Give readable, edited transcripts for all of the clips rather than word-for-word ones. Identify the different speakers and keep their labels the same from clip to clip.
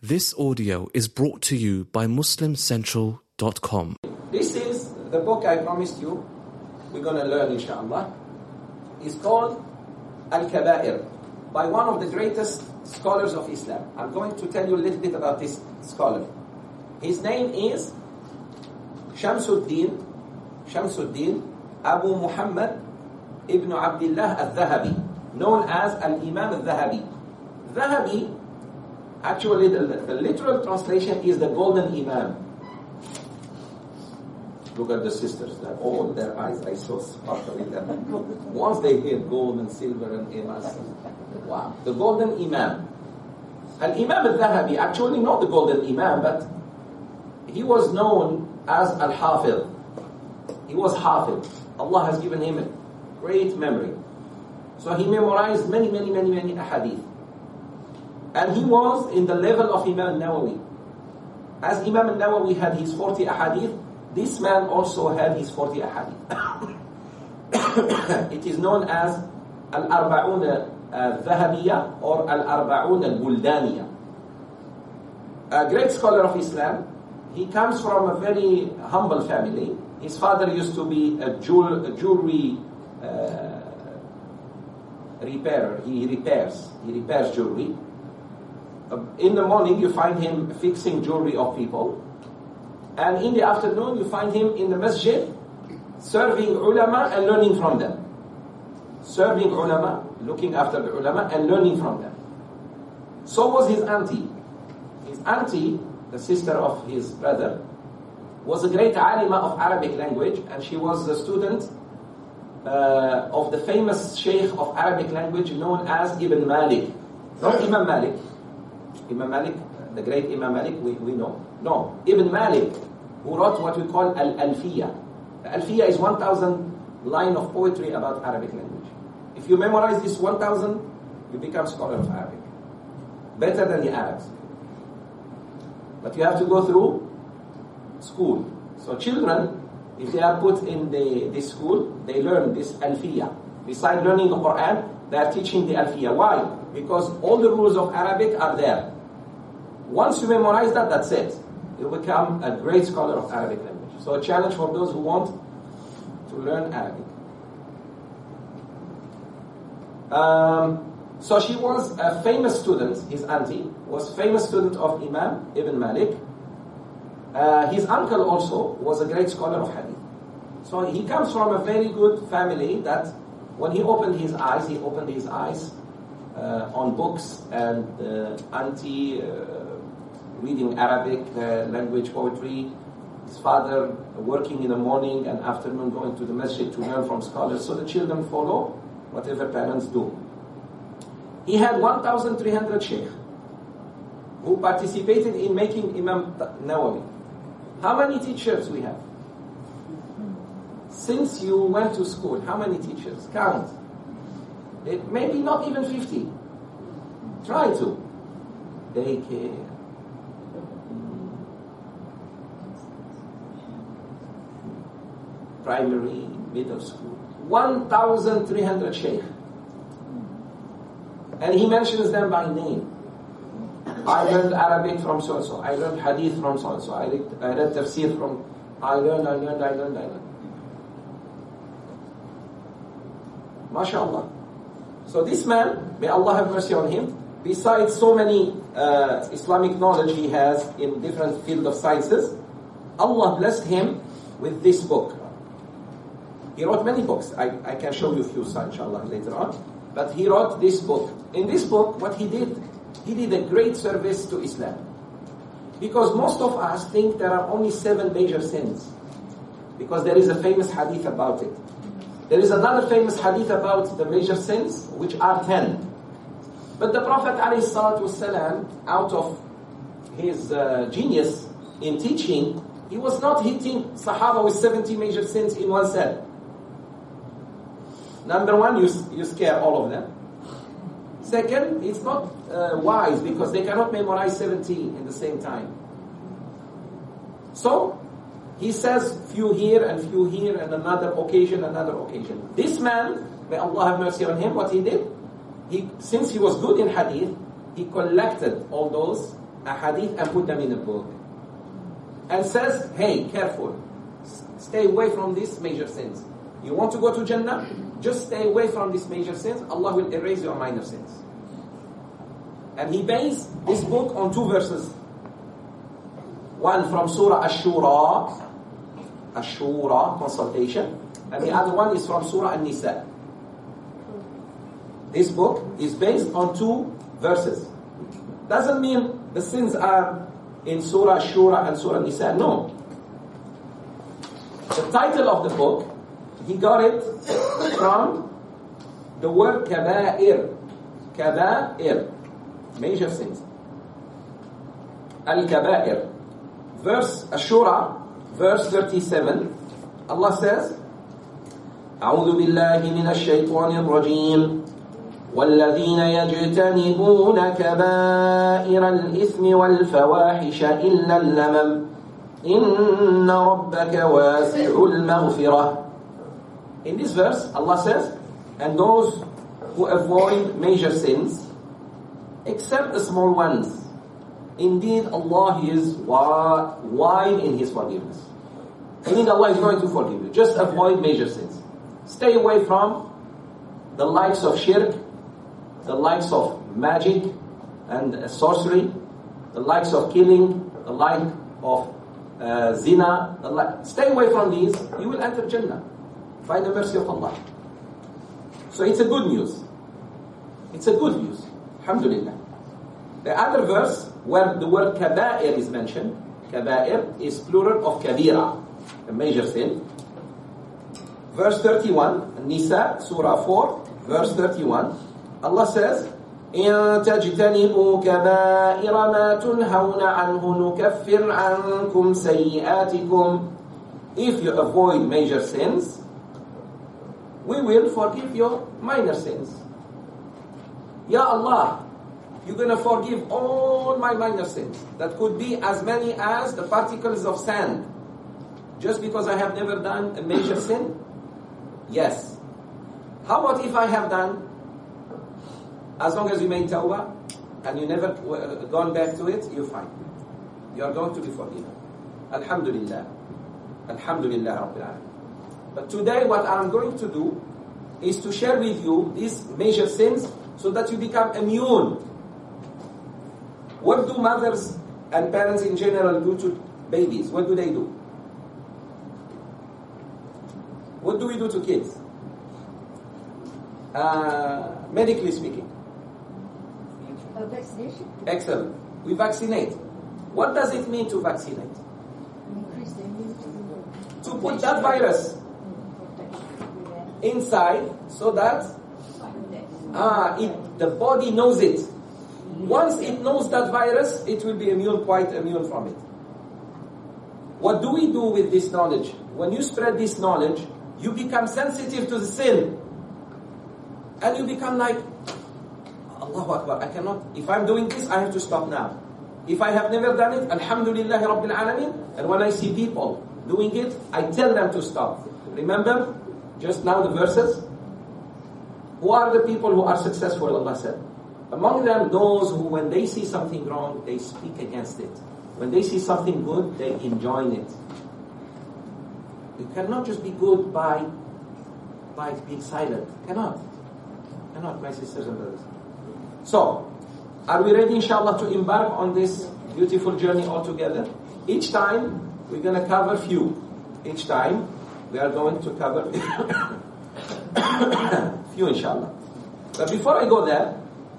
Speaker 1: This audio is brought to you by MuslimCentral.com.
Speaker 2: This is the book I promised you we're going to learn, inshallah. It's called Al-Kaba'ir by one of the greatest scholars of Islam. I'm going to tell you a little bit about this scholar. His name is Shamsuddin Abu Muhammad ibn Abdullah al-Dhahabi, known as Al-Imam al-Dhahabi. Dhahabi, actually the literal translation is the golden Imam. Look at the sisters, they're all their eyes are so sparkling. Once they hear gold and silver and emas, wow, the golden Imam. Al-Imam al-Dhahabi, actually not the golden Imam, but he was known as Al-Hafidh. He was Hafidh. Allah has given him a great memory. So he memorized many ahadith. And he was in the level of Imam al-Nawawi. As Imam al-Nawawi had his 40 ahadith, this man also had his 40 ahadith. It is known as Al-Arba'un al-Dhahabiyya or Al-Arba'un al-Buldaniya. A great scholar of Islam. He comes from a very humble family. His father used to be a jewelry repairer. He repairs jewelry. In the morning you find him fixing jewelry of people, and in the afternoon you find him in the masjid serving ulama and learning from them. Serving ulama, looking after the ulama and learning from them. So was his auntie. His auntie, the sister of his brother, was a great alima of Arabic language, and she was a student of the famous sheikh of Arabic language known as Ibn Malik. Not Imam Malik. Imam Malik, the great Imam Malik, we know. No, Ibn Malik, who wrote what we call Al-Alfiyya. Al-Alfiyya is 1,000 line of poetry about Arabic language. If you memorize this 1,000, you become scholar of Arabic. Better than the Arabs. But you have to go through school. So children, if they are put in this school, they learn this Alfiyya. Besides learning the Quran, they are teaching the Alfiyya. Why? Because all the rules of Arabic are there. Once you memorize that, that's it. You'll become a great scholar of Arabic language. So a challenge for those who want to learn Arabic. So she was a famous student, his auntie was a famous student of Imam Ibn Malik. His uncle also was a great scholar of hadith. So he comes from a very good family that when he opened his eyes on books and auntie reading Arabic language poetry, his father working in the morning and afternoon going to the masjid to learn from scholars. So the children follow whatever parents do. He had 1,300 sheikh who participated in making Imam Nawawi. How many teachers we have? Since you went to school, how many teachers? Count. Maybe not even 50. Try to. Daycare. Primary, middle school. 1,300 sheikh. And he mentions them by name. I learned Arabic from so-and-so. I learned Hadith from so-and-so. I read Tafsir from... I learned. MashaAllah. So this man, may Allah have mercy on him, besides so many Islamic knowledge he has in different fields of sciences, Allah blessed him with this book. He wrote many books. I can show you a few, inshallah, later on. But he wrote this book. In this book, what he did a great service to Islam. Because most of us think there are only 7 major sins. Because there is a famous hadith about it. There is another famous hadith about the major sins, which are 10. But the Prophet ﷺ, out of his genius in teaching, he was not hitting Sahaba with 70 major sins in one set. Number one, you scare all of them. Second, it's not wise because they cannot memorize 70 in the same time. So, he says few here and another occasion. This man, may Allah have mercy on him, what he did, since he was good in hadith, he collected all those a hadith and put them in a book. And says, hey, careful. Stay away from these major sins. You want to go to Jannah? Just stay away from these major sins. Allah will erase your minor sins. And he based this book on 2 verses. One from Surah Ash-Shura, consultation. And the other one is from Surah An-Nisa. This book is based on 2 verses. Doesn't mean the sins are in Surah Ash-Shura and Surah An-Nisa. No. The title of the book, he got it from the word kaba'ir. Kaba'ir. Major sins. Al-kaba'ir. Verse Ash-Shura, verse 37, Allah says, أعوذ بالله من الشيطان الرجيم والذين يجتنبون كبائر الإثم والفواحش إلا اللمم إن ربك واسع المغفرة. In this verse, Allah says, and those who avoid major sins, except the small ones, indeed Allah is wide in His forgiveness. Meaning Allah is going to forgive you. Just avoid major sins. Stay away from the likes of shirk, the likes of magic and sorcery, the likes of killing, the like of zina. Stay away from these. You will enter Jannah by the mercy of Allah. So it's a good news. It's a good news. Alhamdulillah. The other verse where the word kaba'ir is mentioned, kaba'ir is plural of kabira, a major sin. Verse 31, Nisa, Surah 4, verse 31, Allah says, إِن تَجْتَنِبُوا كَبَائِرَ مَا تُنْهَوْنَ عَنْهُ نُكَفِّرْ عَنْكُمْ سَيِّئَاتِكُمْ. If you avoid major sins, we will forgive your minor sins. Ya Allah, you're going to forgive all my minor sins. That could be as many as the particles of sand. Just because I have never done a major sin? Yes. How about if I have done? As long as you made tawbah and you never gone back to it, you're fine. You are going to be forgiven. Alhamdulillah. Alhamdulillah Rabbil Alamin. But today what I'm going to do is to share with you these major sins so that you become immune. What do mothers and parents in general do to babies? What do they do? What do we do to kids? Medically speaking.
Speaker 3: Vaccination.
Speaker 2: Excellent. We vaccinate. What does it mean to vaccinate?
Speaker 3: Increase the immunity.
Speaker 2: To put that virus inside so that the body knows it. Once it knows that virus, it will be quite immune from it. What do we do with this knowledge? When you spread this knowledge, you become sensitive to the sin. And you become like, Allahu Akbar, I cannot, if I'm doing this, I have to stop now. If I have never done it, Alhamdulillah Rabbil Alamin, and when I see people doing it, I tell them to stop. Remember, just now the verses? Who are the people who are successful, Allah said? Among them, those who, when they see something wrong, they speak against it. When they see something good, they enjoin it. You cannot just be good by being silent. Cannot, my sisters and brothers. So, are we ready, inshallah, to embark on this beautiful journey all together? Each time, we're going to cover few. Each time, we are going to cover few, inshallah. But before I go there,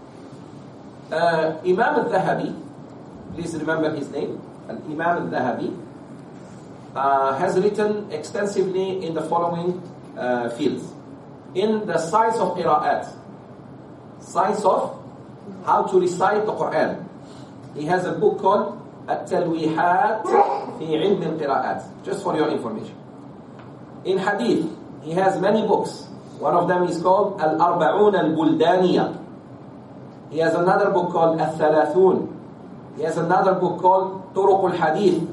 Speaker 2: Imam al-Dhahabi, please remember his name, Imam al-Dhahabi, has written extensively in the following fields. In the science of qira'at, science of how to recite the Quran. He has a book called At-Talwihat fi Ilm al-Qira'at, just for your information. In hadith, he has many books. One of them is called Al-Arba'un al-Buldaniya. He has another book called Al-Thalathun. He has another book called Turuq al-Hadith.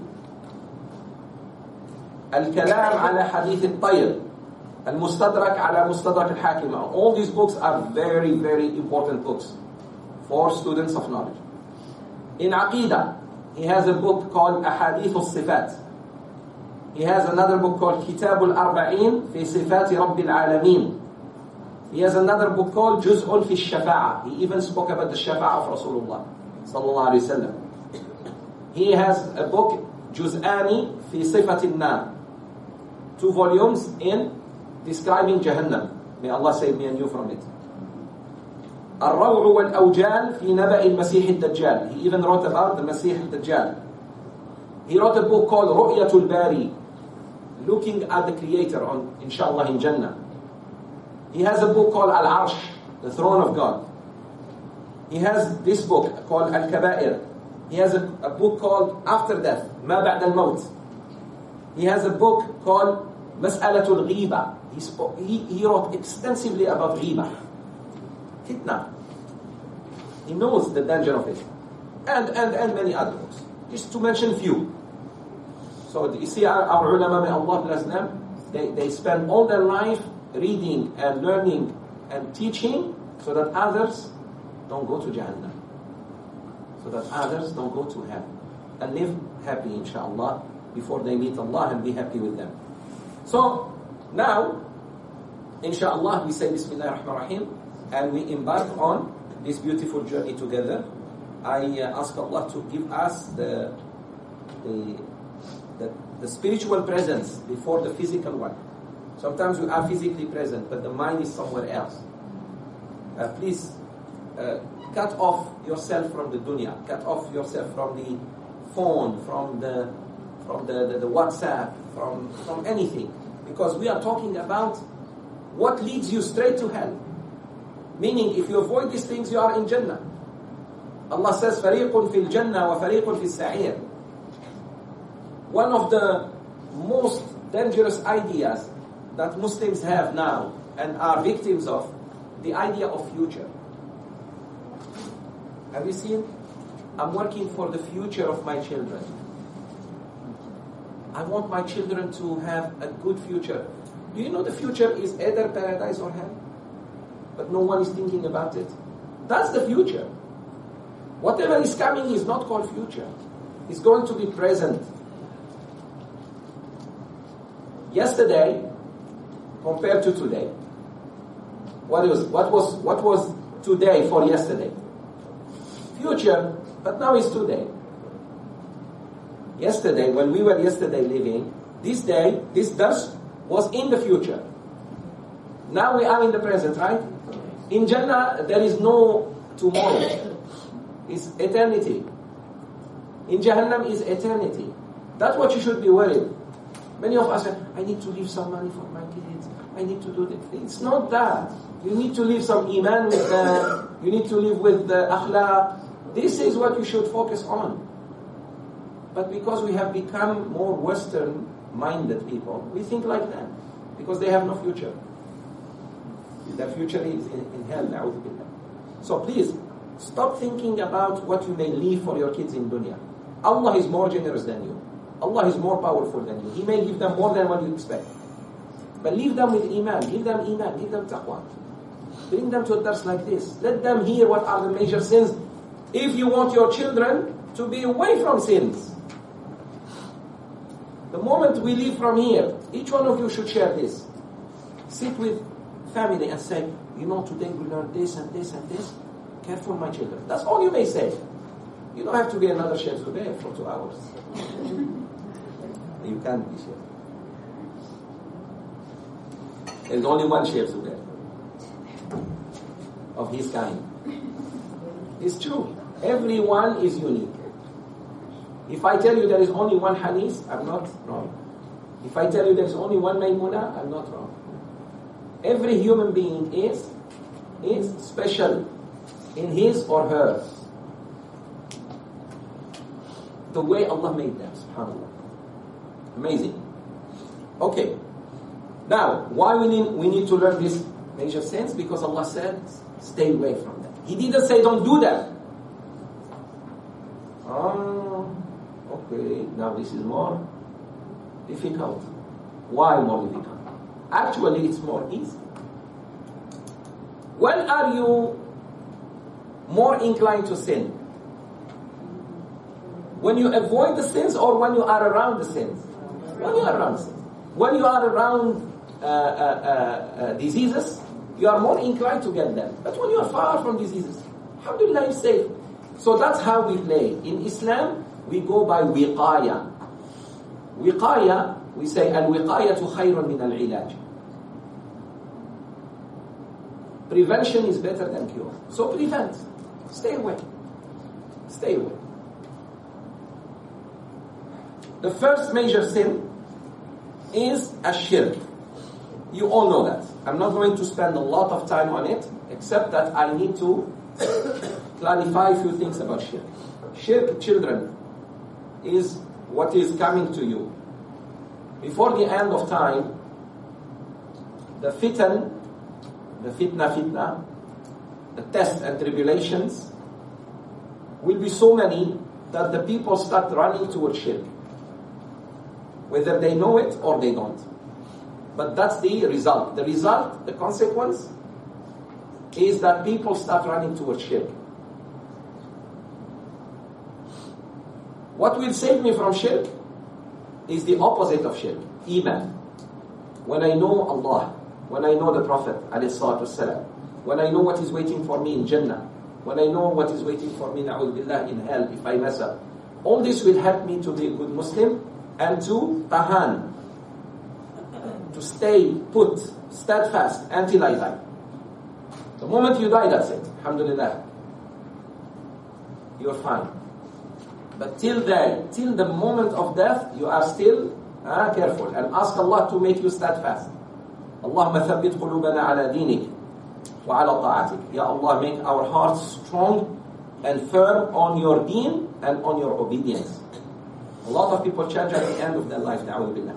Speaker 2: Al-Kalam ala Hadith al-Tayr. Al-Mustadrak ala Mustadrak al-Hakim. All these books are very, very important books for students of knowledge. In Aqidah, he has a book called Ahadith al-Sifat. He has another book called Kitab al-Arba'in fi Sifati Rabbil Alameen. He has another book called Juz'un fi Shafa'ah. He even spoke about the Shafa'ah of Rasulullah sallallahu alayhi wa sallam. He has a book, Juz'ani fi Sifati Nar. 2 volumes in describing Jahannam. May Allah save me and you from it. الروع والأوجال في نبأ المسيح الدجال. He even wrote about the Masih al-Dajjal. He wrote a book called Ru'yatul Bari, looking at the Creator on, inshallah, in Jannah. He has a book called Al-Arsh, the Throne of God. He has this book called Al-Kaba'ir. He has a book called After Death, Ma Ba'd al-Maut. He has a book called Mas'alatul Ghiba. He wrote extensively about Ghiba. Fitna. He knows the danger of it. And many other books. Just to mention few. So you see our ulama, may Allah bless them, they spend all their life reading and learning and teaching so that others don't go to Jahannam. So that others don't go to hell. And live happy, inshallah, before they meet Allah and be happy with them. So, now, inshallah, we say Bismillah ar-Rahman ar-Rahim and we embark on this beautiful journey together. I ask Allah to give us the spiritual presence before the physical one. Sometimes we are physically present, but the mind is somewhere else. Please cut off yourself from the dunya, cut off yourself from the phone, from the WhatsApp, from anything, because we are talking about what leads you straight to hell. Meaning, if you avoid these things, you are in Jannah. Allah says, فَرِيقٌ فِي الْجَنَّةِ وَفَرِيقٌ فِي السَّعِيرِ. One of the most dangerous ideas that Muslims have now and are victims of, the idea of future. Have you seen? I'm working for the future of my children. I want my children to have a good future. Do you know the future is either paradise or hell? But no one is thinking about it. That's the future. Whatever is coming is not called future. It's going to be present. Yesterday compared to today. What was today for yesterday? Future, but now is today. Yesterday, when we were yesterday living, this day, this dars was in the future. Now we are in the present, right? In Jannah, there is no tomorrow. It's eternity. In Jahannam is eternity. That's what you should be worried. Many of us say, I need to leave some money for my kids. I need to do that. It's not that. You need to leave some iman with them. You need to live with the akhlaq. This is what you should focus on. But because we have become more Western-minded people, we think like that. Because they have no future. Their future is in hell. Na'udhu billah. So please, stop thinking about what you may leave for your kids in dunya. Allah is more generous than you. Allah is more powerful than you. He may give them more than what you expect. But leave them with iman. Give them iman. Give them taqwa. Bring them to a dars like this. Let them hear what are the major sins. If you want your children to be away from sins. The moment we leave from here, each one of you should share this. Sit with family and say, you know, today we learned this and this and this. Careful, my children. That's all you may say. You don't have to be another Sheikh Zubair for 2 hours. You can't be Sheikh. There's only one Sheikh Zubair of his kind. It's true. Everyone is unique. If I tell you there is only one hadith, I'm not wrong. If I tell you there is only one Maymuna, I'm not wrong. Every human being is special in his or her. The way Allah made them, subhanAllah. Amazing. Okay. Now, why we need to learn this major sins? Because Allah said, stay away from that. He didn't say don't do that. Okay, now this is more difficult. Why more difficult? Actually, it's more easy. When are you more inclined to sin? When you avoid the sins or when you are around the sins? When you are around the sins. When you are around diseases, you are more inclined to get them. But when you are far from diseases, alhamdulillah, you're safe. So that's how we play. In Islam, we go by wiqaya. Wiqaya, we say, al-wiqayatu khayrun min al-ilaj. Prevention is better than cure. So prevent. Stay away. Stay away. The first major sin is ash-shirk. You all know that. I'm not going to spend a lot of time on it, except that I need to clarify a few things about shirk. Shirk, children, is what is coming to you. Before the end of time, the fitna, the tests and tribulations will be so many that the people start running towards shirk. Whether they know it or they don't. But that's the result. The result, the consequence, is that people start running towards shirk. What will save me from shirk is the opposite of shirk, iman. When I know Allah, when I know the Prophet, ﷺ, when I know what is waiting for me in Jannah, when I know what is waiting for me, na'udhu billah, in hell if I mess up, all this will help me to be a good Muslim and to tahan, to stay put, steadfast until I die. The moment you die, that's it. Alhamdulillah. You're fine. But till the moment of death, you are still careful. And ask Allah to make you steadfast. Allahumma thabbit qulubana ala dinik wa ala ta'atik. Ya Allah, make our hearts strong and firm on your deen and on your obedience. A lot of people change at the end of their life. Na'udhu billah.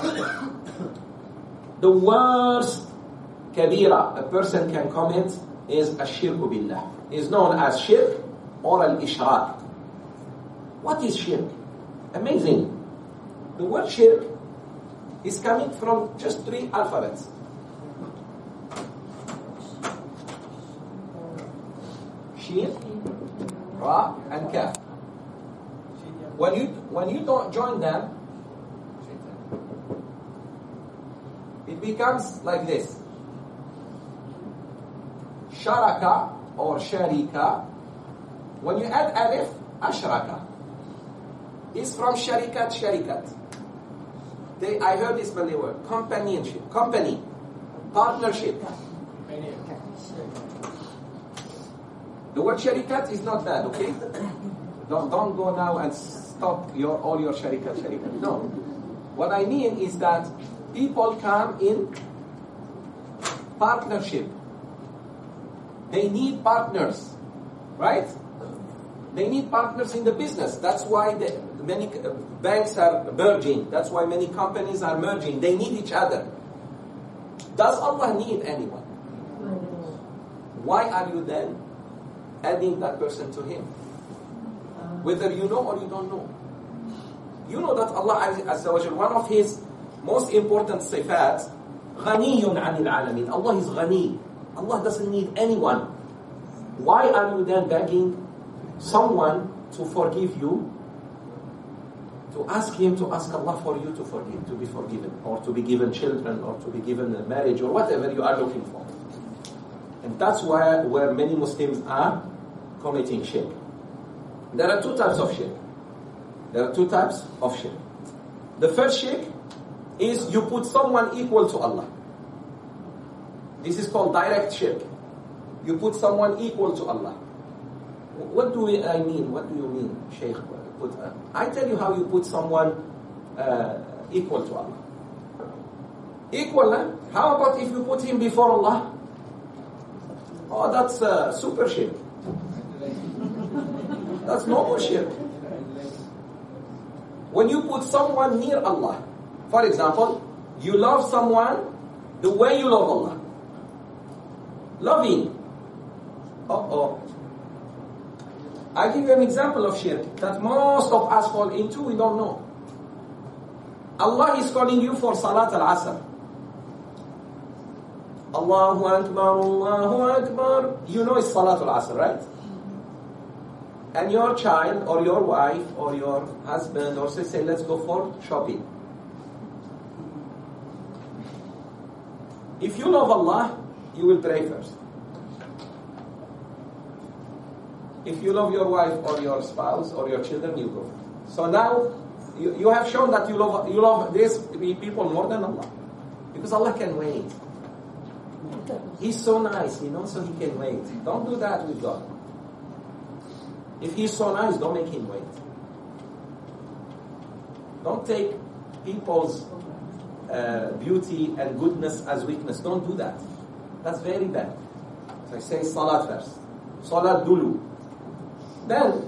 Speaker 2: The worst kabira a person can commit is ash-shirku billah. Is known as shirk or al-ishraq. What is shirk? Amazing. The word shirk is coming from just 3 alphabets. Shin, Ra, and Kaf. When you don't join them, it becomes like this. Sharaka or sharika. When you add alif, ashraka. It's from sharikat. I heard this when they were companionship, company, partnership. The word sharikat is not bad, okay? Don't go now and stop all your sharikat. No. What I mean is that people come in partnership. They need partners, right? They need partners in the business. That's why many banks are merging. That's why many companies are merging. They need each other. Does Allah need anyone? Why are you then adding that person to Him? Whether you know or you don't know. You know that Allah Azza wa Jal, one of His most important sifat, ghaniyun anil alamin. Allah is ghani. Allah doesn't need anyone. Why are you then begging someone to forgive you, to ask him, to ask Allah for you to forgive, to be forgiven, or to be given children, or to be given a marriage, or whatever you are looking for? And that's where many Muslims are committing shirk. There are 2 types of shirk. The first shirk is you put someone equal to Allah. This is called direct shirk. You put someone equal to Allah. What do I mean? What do you mean, Shaykh? I tell you how you put someone equal to Allah. Equal, huh? How about if you put him before Allah? Oh, that's super shirk. That's normal shirk. When you put someone near Allah, for example, you love someone the way you love Allah. Loving. I give you an example of shirk that most of us fall into, we don't know. Allah is calling you for Salat al-Asr. Allahu Akbar, Allahu Akbar. You know it's Salat al-Asr, right? and your child or your wife or your husband or say, let's go for shopping. If you love Allah, you will pray first. If you love your wife or your spouse or your children, you go. So now, you have shown that you love these people more than Allah. Because Allah can wait. He's so nice, so He can wait. Don't do that with God. If He's so nice, don't make Him wait. Don't take people's beauty and goodness as weakness. Don't do that. That's very bad. So I say Salat first. Salat dulu. Then,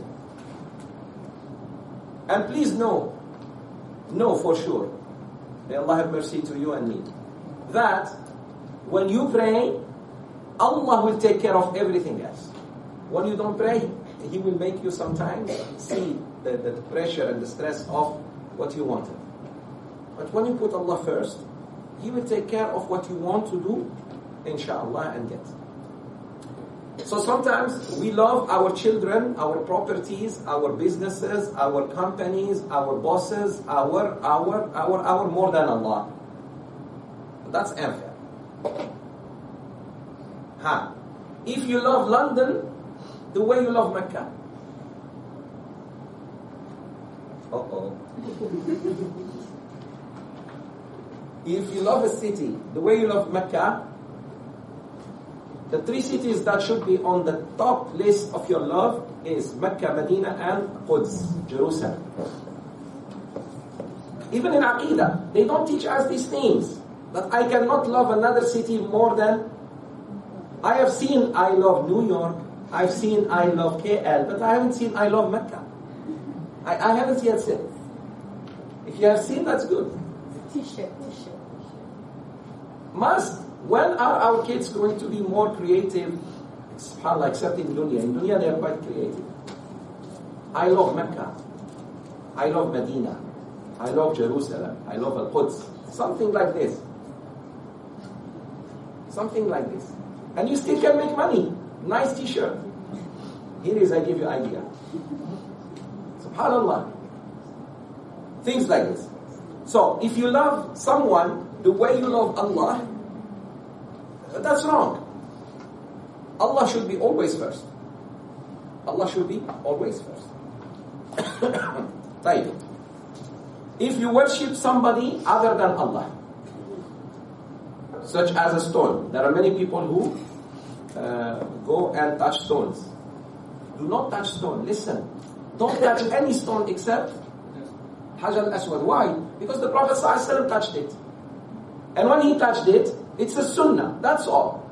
Speaker 2: and please know for sure, may Allah have mercy to you and me, that when you pray, Allah will take care of everything else. When you don't pray, He will make you sometimes see the pressure and the stress of what you wanted. But when you put Allah first, He will take care of what you want to do, inshallah, and get. So sometimes we love our children, our properties, our businesses, our companies, our bosses, our more than Allah. That's unfair. If you love London the way you love Mecca, if you love a city the way you love Mecca, the three cities that should be on the top list of your love is Mecca, Medina, and Quds, Jerusalem. Even in Aqidah, they don't teach us these things. That I cannot love another city more than... I have seen I love New York, I've seen I love KL, but I haven't seen I love Mecca. I haven't yet seen. If you have seen, that's good.
Speaker 3: T-shirt.
Speaker 2: Must. When are our kids going to be more creative? SubhanAllah, except in dunya. In dunya, they are quite creative. I love Mecca. I love Medina. I love Jerusalem. I love Al-Quds. Something like this. Something like this. And you still can make money. Nice t-shirt. Here is, I give you idea. SubhanAllah. Things like this. So, if you love someone the way you love Allah, that's wrong. Allah should be always first. Allah should be always first. Right. If you worship somebody other than Allah, such as a stone, there are many people who go and touch stones. Do not touch stone. Listen. Don't touch any stone except Hajar al-Aswad. Why? Because the Prophet ﷺ touched it. And when he touched it, it's a sunnah. That's all.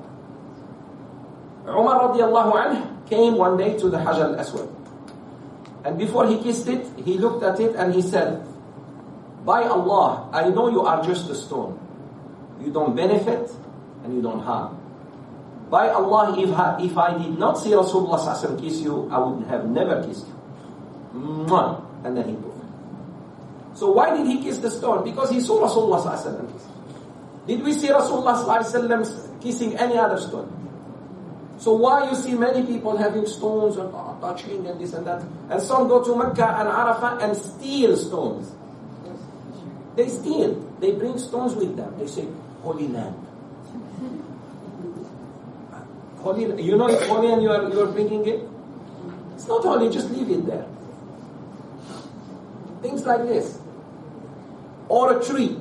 Speaker 2: Umar radiallahu anhu came one day to the Hajar al-Aswad. And before he kissed it, he looked at it and he said, by Allah, I know you are just a stone. You don't benefit and you don't harm. By Allah, if I did not see Rasulullah ﷺ kiss you, I would have never kissed you. Mwah. And then he moved. So why did he kiss the stone? Because he saw Rasulullah ﷺ kiss. Did we see Rasulullah ﷺ kissing any other stone? So why you see many people having stones and touching and this and that, and some go to Mecca and Arafah and steal stones. They steal. They bring stones with them. They say, Holy Land. Holy, you know it's holy and you are bringing it? It's not holy, just leave it there. Things like this. Or a tree.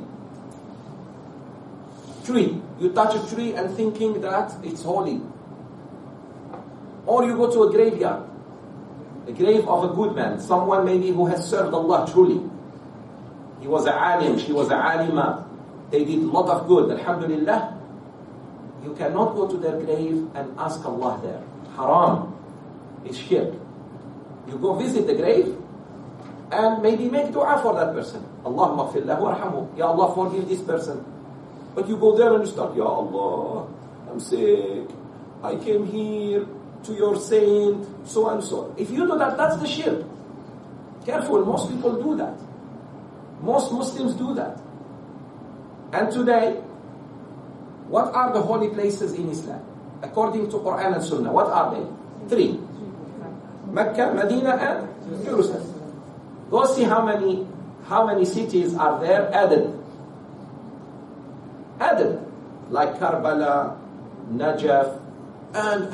Speaker 2: You touch a tree and thinking that it's holy. Or you go to a graveyard. The grave of a good man. Someone maybe who has served Allah truly. He was a alim, she was a alima. They did a lot of good, alhamdulillah. You cannot go to their grave and ask Allah there. Haram. It's shirk. You go visit the grave and maybe make dua for that person. Allahumma gfir lahu warhamhu. Ya Allah, forgive this person. But you go there and you start, Ya Allah, I'm sick. I came here to your saint, so and so. If you do that, that's the shirk. Careful, most people do that. Most Muslims do that. And today, what are the holy places in Islam? According to Quran and Sunnah, what are they? 3. Mecca, Medina, and Jerusalem. Go see how many cities are there added. Added. Like Karbala, Najaf, and.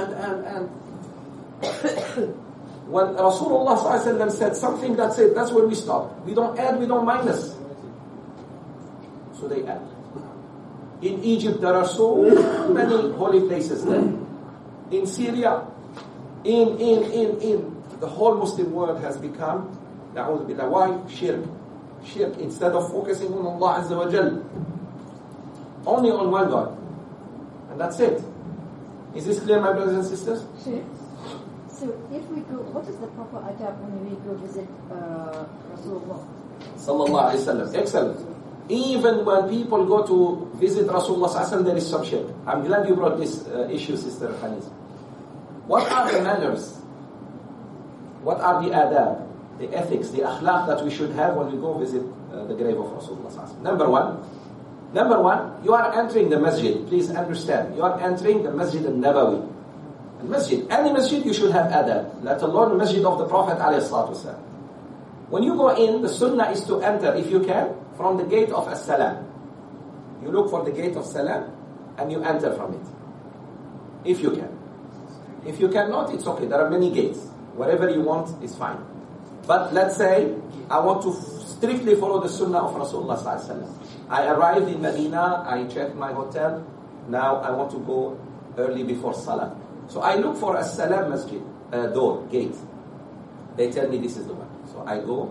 Speaker 2: When Rasulullah ﷺ said something, that's it. That's where we stop. We don't add, we don't minus. So they add. In Egypt, there are so many holy places there. In Syria, in the whole Muslim world has become, na'udhu billah, why? Shirk. Shirk. Instead of focusing on Allah Azza wa Jal, only on one God. And that's it. Is this clear, my brothers and sisters?
Speaker 3: Sure. So if we go, what is the proper adab when we go visit Rasulullah?
Speaker 2: Sallallahu Alaihi Wasallam. Excellent. Even when people go to visit Rasulullah Sallallahu Alaihi Wasallam, there is some shirk. I'm glad you brought this issue, Sister Khanis. What are the manners? What are the adab, the ethics, the akhlaq that we should have when we go visit the grave of Rasulullah Sallallahu Alaihi Wasallam? Number one, you are entering the masjid. Please understand, you are entering the Masjid al-Nabawi. Masjid, any masjid you should have adab, let alone the masjid of the Prophet ﷺ. When you go in, the sunnah is to enter, if you can, from the gate of As-Salam. You look for the gate of Salam and you enter from it. If you can. If you cannot, it's okay. There are many gates. Whatever you want is fine. But let's say, I want to strictly follow the sunnah of Rasulullah ﷺ. I arrived in Medina, I checked my hotel, now I want to go early before Salah. So I look for a Salam Masjid, door, gate. They tell me this is the one. So I go,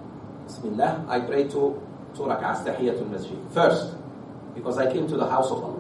Speaker 2: Bismillah, I pray two rak'ahs, Tahiyatul Masjid. First, because I came to the house of Allah.